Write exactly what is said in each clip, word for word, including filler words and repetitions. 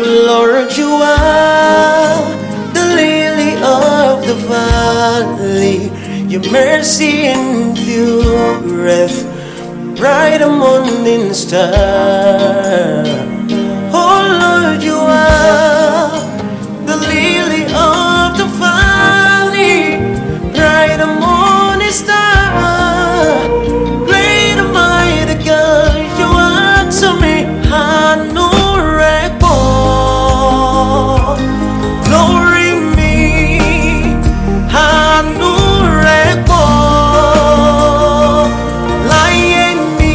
Lord, you are the lily of the valley. Your mercy endureth, bright a morning star. Oh Lord, you are the lily of the valley, bright a morning star. Great and mighty God, you are to me. Honorable, glory me, honorable, lion me,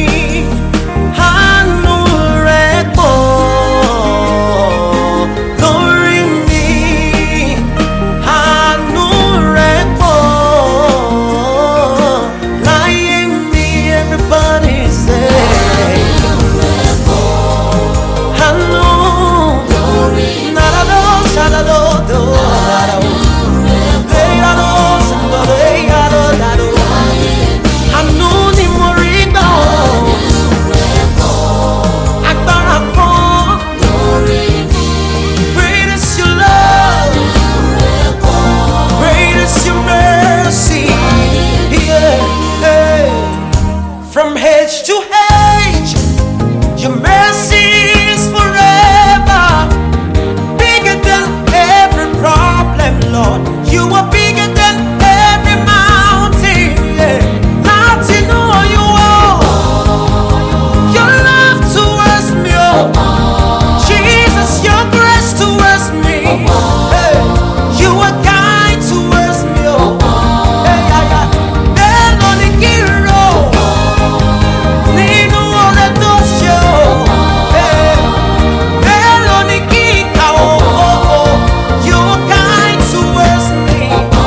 honorable, glory me, honorable, lion me. Everybody say, from age to age, your mercy is forever. Bigger than every problem, Lord. You are bigger than every mountain. Yeah. Mountain, oh, you are. Your love towards me, oh. Jesus, your grace towards me. Hey. You are kind towards me, oh. Hey, yeah, yeah. Melody Giro. Nino Oletosho. Hey. Melody Gika, oh, oh, oh. You are kind towards me.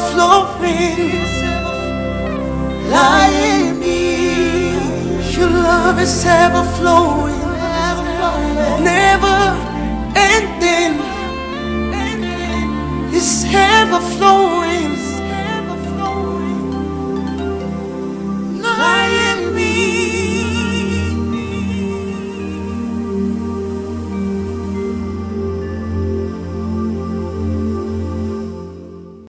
flowing like me. Your love is ever flowing, never